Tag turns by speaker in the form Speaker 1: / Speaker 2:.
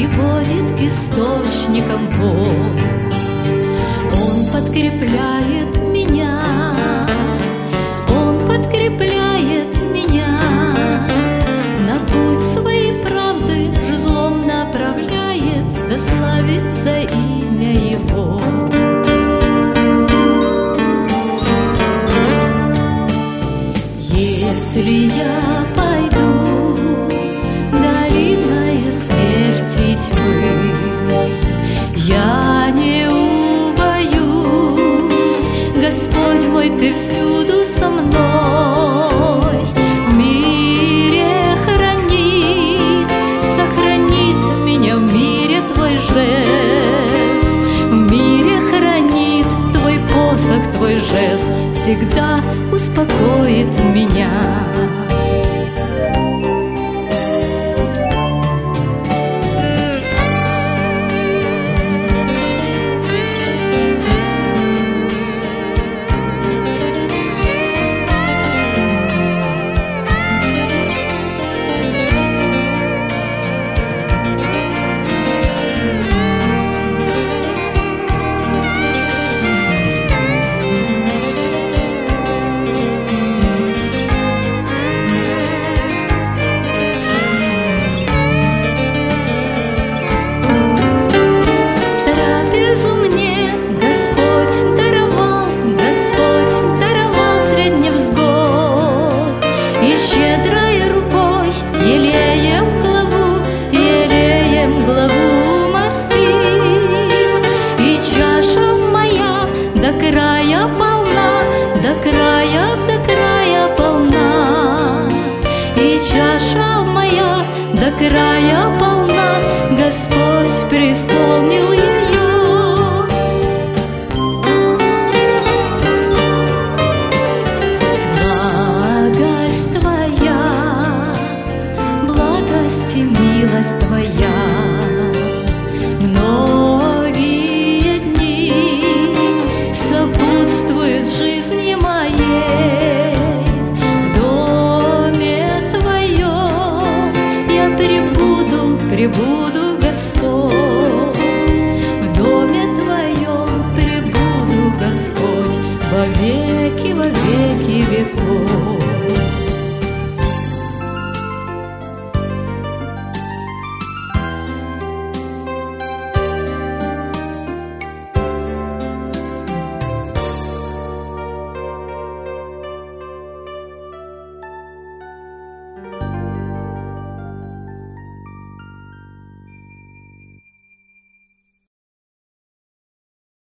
Speaker 1: и водит к источникам вод. Он подкрепляет меня, Он подкрепляет меня, на путь своей правды жезлом направляет, да славится имя Его. Если я пойду долиною смерти тьмы, я не убоюсь, Господь мой, Ты всюду со мной. В мире хранит, сохранит меня в мире Твой жест. В мире хранит Твой посох, Твой жест, всегда успокоит меня. До края полна, Господь преисполнил ее. Благость Твоя, благость и милость Твоя многие дни сопутствуют жизни моей. В доме Твоем я пребуду, Господь, в доме Твоем пребуду, Господь, во веки веков.